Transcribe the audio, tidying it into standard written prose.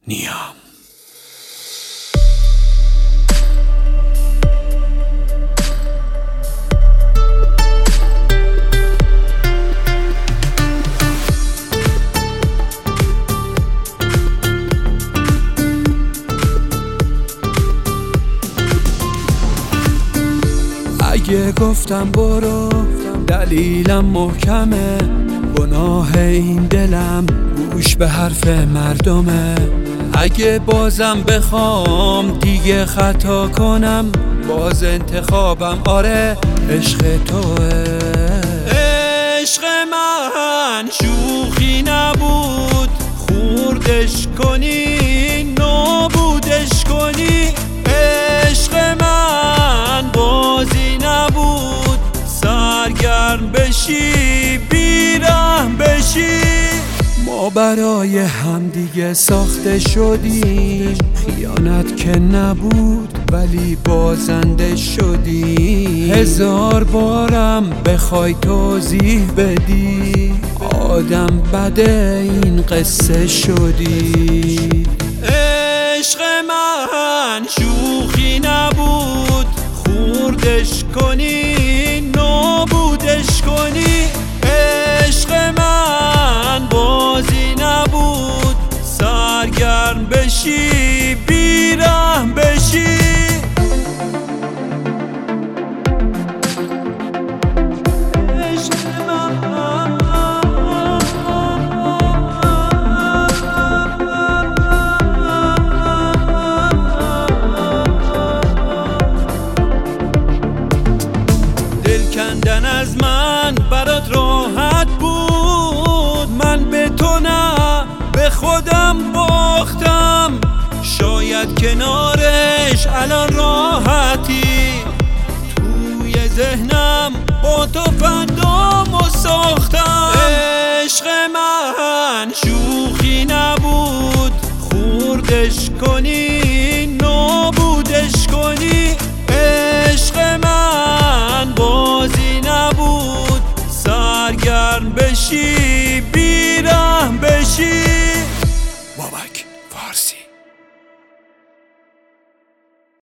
نیام. اگه گفتم برو دلیلم محکمه، گناه این دلم گوش به حرف مردمه. اگه بازم بخوام دیگه خطا کنم، باز انتخابم آره عشق توه. عشق من شوخی نبود، خوردش کنی نابودش کنی. عشق من بازی نبود، سرگرم بشی بیرحم بشی. ما برای هم دیگه ساخته شدیم، خیانت که نبود ولی بازنده شدیم. 1000 بارم بخوای توضیح بدی، آدم بده این قصه شدی. عشق من شوخی نبود، خوردش کنی نابودش کنی. عشق من بازی نبود، سرگرم بشی بیرحم بشی. کندن از من برات راحت بود، من به تو نه به خودم باختم. شاید کنارش الان راحتی، توی ذهنم با تو فندامو ساختم. عشق من شوخی نبود، خوردش کنی نابودش کنی. عشق من بازی نبود، سرگرم بشی بیرحم بشی. بابک